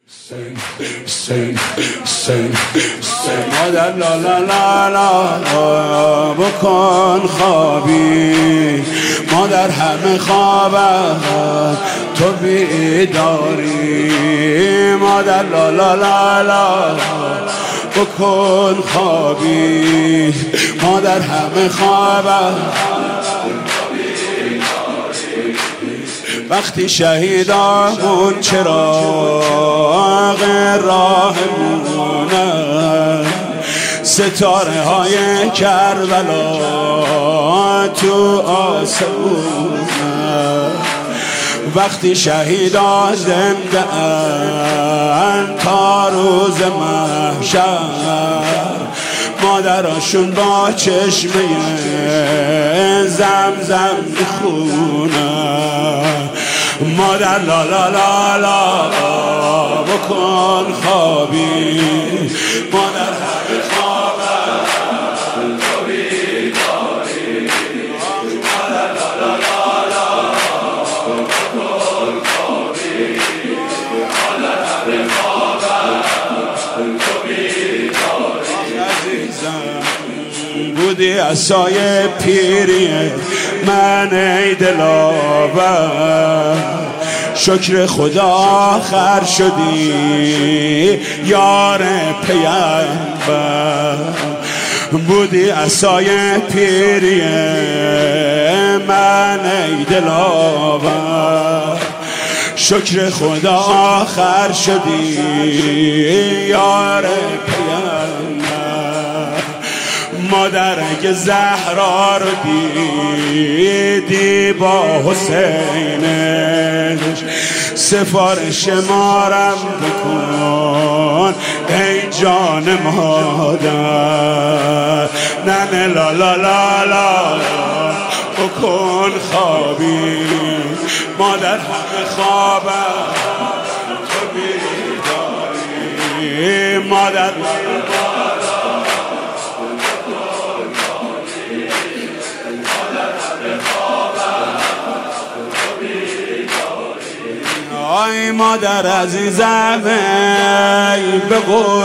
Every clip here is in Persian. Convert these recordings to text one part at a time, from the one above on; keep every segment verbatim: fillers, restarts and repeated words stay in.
Sing, sing, sing, sing. مادر لا لا لا لا بکن خوابی، مادر همه خوابم تو بیداری. مادر لا لا لا لا بکن خوابی، مادر همه خوابم وقتی شهیدامون چراغ راهمونه، ستاره های کربلا تو آسمونه. وقتی شهیدان زنده اند تا روز محشر، مادراشون با چشمه زمزم میخونه. مادر لا لا لا لا بکن خوابی، مادر همه خوابم تو بیداری. مادر لا لا لا لا بکن خوابی، مادر همه خوابم تو بیداری. عزیزم بودی عصای پیری من ای دلاور، شکر خدا آخر شدی یار پیامبر. بودی عصای پیری من ای دلاور، شکر خدا آخر شدی یار پیامبر. مادر اگه زهرا رو دیدی با حسینش، سفارش مارم بکن ای جان مادر. ننه لا لا لا لا بکن خوابی، مادر همه خوابم تو بیداری. مادر لا لا آی مادر عزیزم ای به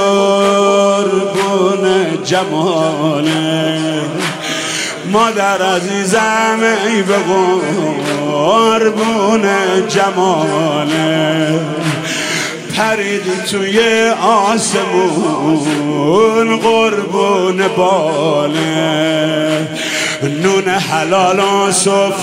قربون جماله، مادر عزیزم ای به قربون جماله. پریدی توی آسمون قربون باله، نون حلال و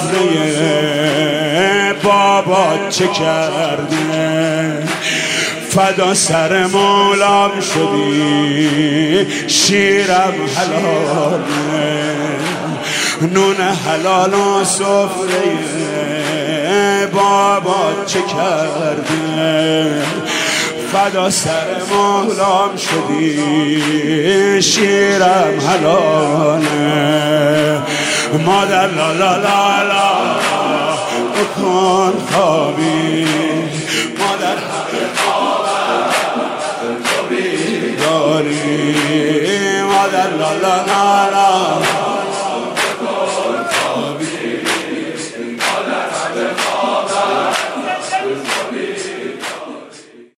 سفره بابات چه کرده. فدا سر مولام شدی شیرم حلاله، نون حلال و سفره بابات چه کرده. فدا سر مولام شدی شیرم حلاله. مادر لا لا لا لا بکن خوابی، مادر همه خوابم تو بیداری. مادر لا لا لا لا